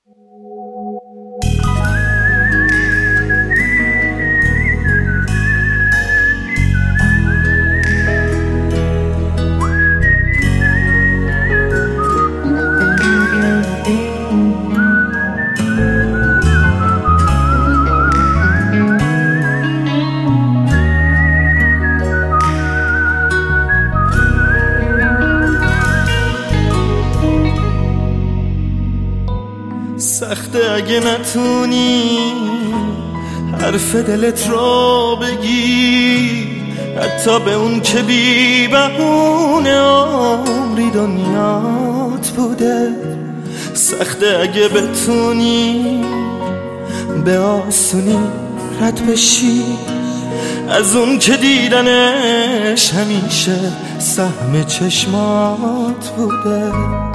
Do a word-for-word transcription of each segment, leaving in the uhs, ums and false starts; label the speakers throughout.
Speaker 1: سخته اگه نتونی حرف دلت رو بگی، حتی به اون که بی بهونه عمری دنیات بوده. سخته اگه بتونی به آسونی رد بشی از اون که دیدنش همیشه سهم چشمات بوده.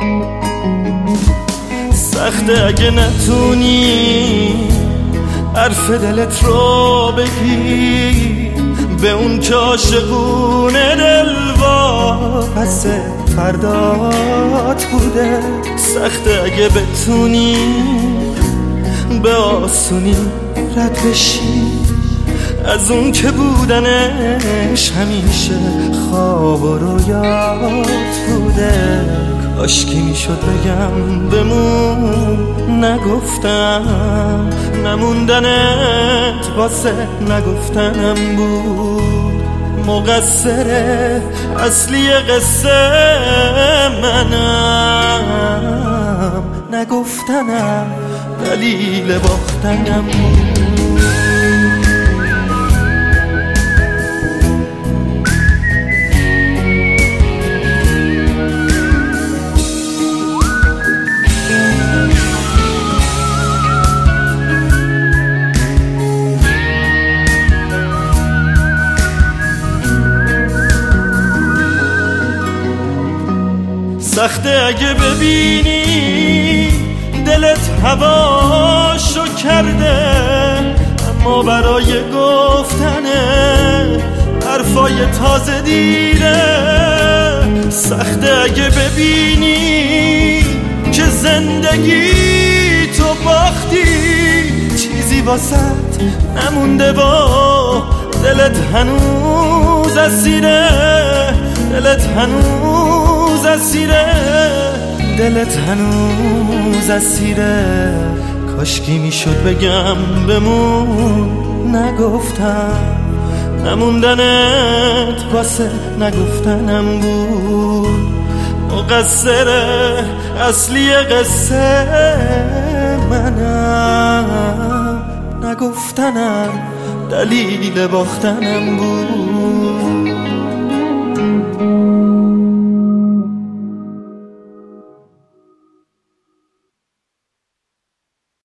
Speaker 1: سخته اگه نتونی حرف دلت رو بگی به اون که عاشقونه دلواپس فردات بوده. سخته اگه بتونی به آسونی رد بشی از اون که بودنش همیشه خواب و رویات بوده. کاشکی میشد بگم بمون، نگفتم، نموندنت واسه نگفتنم بود. مقصر اصلی قصه منم، نگفتنم دلیل باختنم بود. سخته اگه ببینی دلت هواشو کرده، اما برای گفتن حرفای تازه دیره. سخته اگه ببینی که زندگی تو باختی، چیزی واسط نمونده با دلت هنوز اسیره. دلت هنوز اسیره، دلت هنوز اسیره. کاشکی میشد بگم بمون، نگفتم، نموندنت واسه نگفتنم بود. مقصر اصلی قصه منم، نگفتنم دلیل باختنم بود.